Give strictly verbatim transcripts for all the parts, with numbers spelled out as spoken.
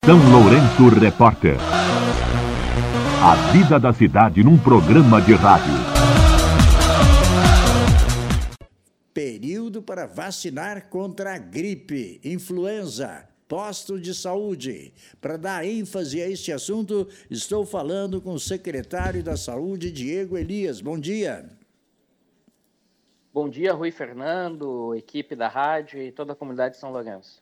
São Lourenço Repórter. A vida da cidade num programa de rádio. Período para vacinar contra a gripe, influenza, posto de saúde. Para dar ênfase a este assunto, estou falando com o secretário da Saúde, Diego Elias. Bom dia. Bom dia, Rui Fernando, equipe da rádio e toda a comunidade de São Lourenço.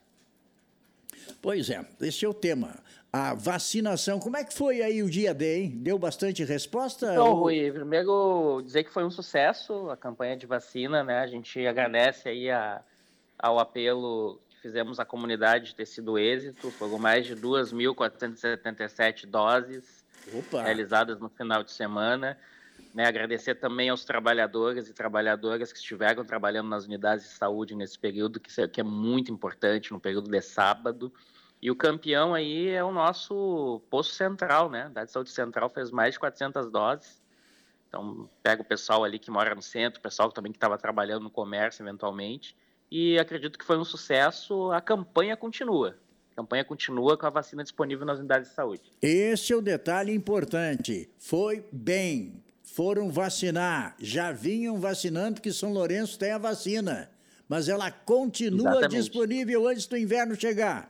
Pois é, esse é o tema. A vacinação, como é que foi aí o dia D, hein? Deu bastante resposta? Então, ou... Rui, primeiro dizer que foi um sucesso a campanha de vacina, né? A gente agradece aí a, ao apelo que fizemos à comunidade de ter sido êxito. Foram mais de duas mil quatrocentas e setenta e sete doses Opa. realizadas no final de semana. Né, agradecer também aos trabalhadores e trabalhadoras que estiveram trabalhando nas unidades de saúde nesse período, que é muito importante, no período de sábado. E o campeão aí é o nosso posto central, né? A unidade de saúde central fez mais de quatrocentas doses. Então, pega o pessoal ali que mora no centro, o pessoal também que estava trabalhando no comércio, eventualmente. E acredito que foi um sucesso. A campanha continua. A campanha continua com a vacina disponível nas unidades de saúde. Esse é o detalhe importante. Foi bem. Foram vacinar, já vinham vacinando que São Lourenço tem a vacina, mas ela continua Exatamente. disponível antes do inverno chegar.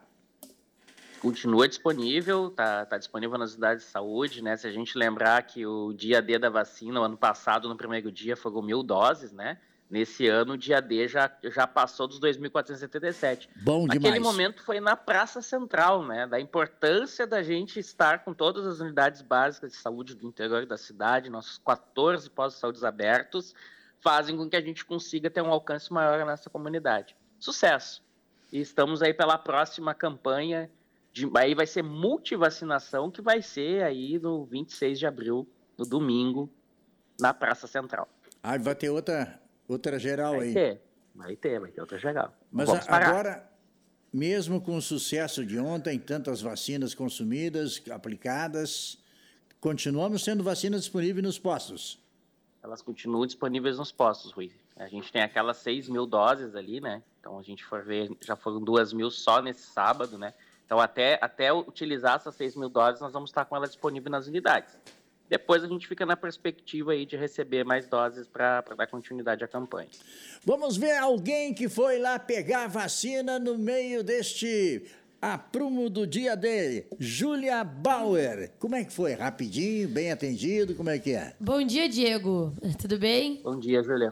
Continua disponível, está tá disponível nas unidades de saúde, né? Se a gente lembrar que o dia D da vacina, o ano passado, no primeiro dia, foram mil doses, né? Nesse ano, o dia D já, já passou dos dois mil quatrocentos e setenta e sete. Bom demais. Aquele momento foi na Praça Central, né? Da importância da gente estar com todas as unidades básicas de saúde do interior da cidade, nossos quatorze postos de saúde abertos, fazem com que a gente consiga ter um alcance maior nessa comunidade. Sucesso! E estamos aí pela próxima campanha, de, aí vai ser multivacinação, que vai ser aí no vinte e seis de abril, no domingo, na Praça Central. Ah, vai ter outra... Outra geral vai aí. Ter, vai ter, vai ter outra geral. Mas a, agora, mesmo com o sucesso de ontem, tantas vacinas consumidas, aplicadas, continuamos tendo vacinas disponíveis nos postos? Elas continuam disponíveis nos postos, Rui. A gente tem aquelas seis mil doses ali, né? Então, a gente for ver, já foram duas mil só nesse sábado, né? Então, até, até utilizar essas seis mil doses, nós vamos estar com elas disponíveis nas unidades. Depois a gente fica na perspectiva aí de receber mais doses para dar continuidade à campanha. Vamos ver alguém que foi lá pegar a vacina no meio deste aprumo do dia D. Júlia Bauer. Como é que foi? Rapidinho, bem atendido? Como é que é? Bom dia, Diego. Tudo bem? Bom dia, Júlia.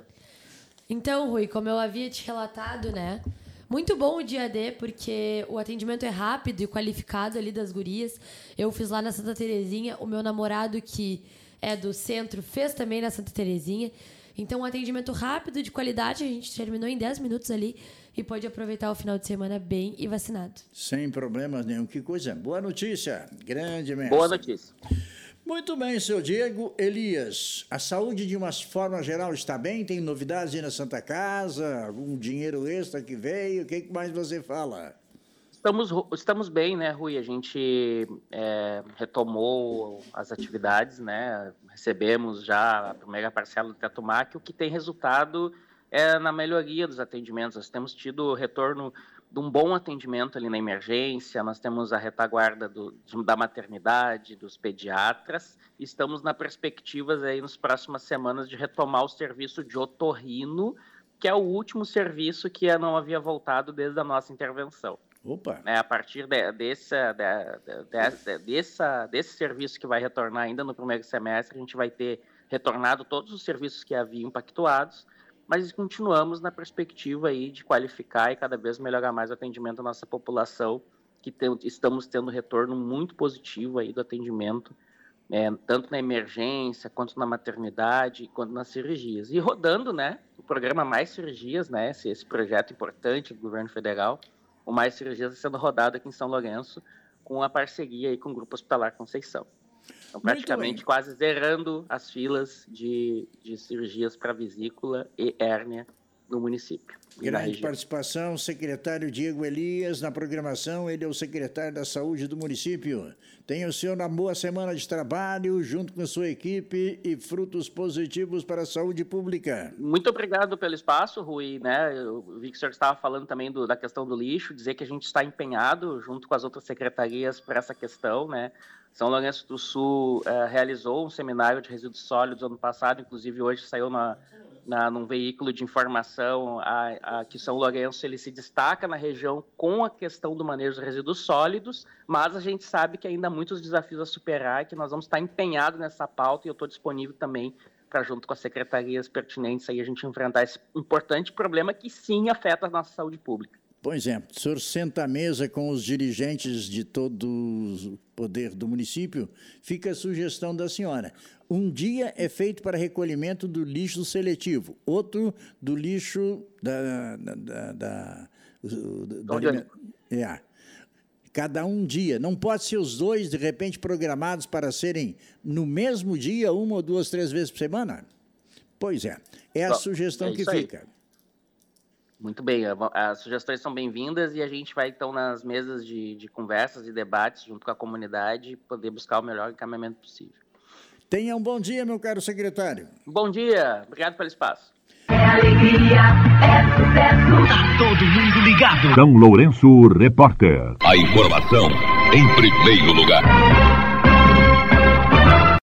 Então, Rui, como eu havia te relatado, né? Muito bom o dia D, porque o atendimento é rápido e qualificado ali das gurias. Eu fiz lá na Santa Terezinha, o meu namorado, que é do centro, fez também na Santa Terezinha. Então, um atendimento rápido, de qualidade, a gente terminou em dez minutos ali e pode aproveitar o final de semana bem e vacinado. Sem problemas nenhum. Que coisa. Boa notícia. Grande mestre. Boa notícia. Muito bem, seu Diego Elias. A saúde, de uma forma geral, está bem? Tem novidades aí na Santa Casa? Algum dinheiro extra que veio? O que mais você fala? Estamos, estamos bem, né, Rui? A gente é, retomou as atividades, né? Recebemos já a primeira parcela do Teto M A C, o que tem resultado é na melhoria dos atendimentos. Nós temos tido retorno de um bom atendimento ali na emergência, nós temos a retaguarda do, da maternidade, dos pediatras, e estamos na perspectivas aí nas próximas semanas de retomar o serviço de otorrino, que é o último serviço que não havia voltado desde a nossa intervenção. Opa! É, a partir de, desse, de, de, de, dessa, desse serviço que vai retornar ainda no primeiro semestre, a gente vai ter retornado todos os serviços que haviam impactuados, mas continuamos na perspectiva aí de qualificar e cada vez melhorar mais o atendimento da nossa população, que tem, estamos tendo retorno muito positivo aí do atendimento, é, tanto na emergência, quanto na maternidade, quanto nas cirurgias. E rodando, né, o programa Mais Cirurgias, né, esse, esse projeto importante do governo federal, o Mais Cirurgias está sendo rodado aqui em São Lourenço, com a parceria aí com o Grupo Hospitalar Conceição. Então, praticamente quase zerando as filas de, de cirurgias para vesícula e hérnia no município. Grande participação, secretário Diego Elias, na programação, ele é o secretário da Saúde do município. Tenha o senhor uma boa semana de trabalho, junto com a sua equipe, e frutos positivos para a saúde pública. Muito obrigado pelo espaço, Rui, né? Eu vi que o senhor estava falando também do, da questão do lixo, dizer que a gente está empenhado, junto com as outras secretarias, para essa questão, né? São Lourenço do Sul uh, realizou um seminário de resíduos sólidos ano passado, inclusive hoje saiu na... Na, num veículo de informação, a, a, que São Lourenço ele se destaca na região com a questão do manejo de resíduos sólidos, mas a gente sabe que ainda há muitos desafios a superar e que nós vamos estar empenhados nessa pauta, e eu estou disponível também para, junto com as secretarias pertinentes, aí a gente enfrentar esse importante problema que sim afeta a nossa saúde pública. Pois é, o senhor senta à mesa com os dirigentes de todo o poder do município, fica a sugestão da senhora. Um dia é feito para recolhimento do lixo seletivo, outro do lixo da... da, da, da, da, da é, cada um dia. Não pode ser os dois, de repente, programados para serem no mesmo dia, uma ou duas, três vezes por semana? Pois é, é a Bom, sugestão é que fica. Aí. Muito bem, as sugestões são bem-vindas e a gente vai, então, nas mesas de, de conversas e debates junto com a comunidade, poder buscar o melhor encaminhamento possível. Tenha um bom dia, meu caro secretário. Bom dia, obrigado pelo espaço. É alegria, é sucesso. Tá todo mundo ligado. São Lourenço Repórter. A informação em primeiro lugar.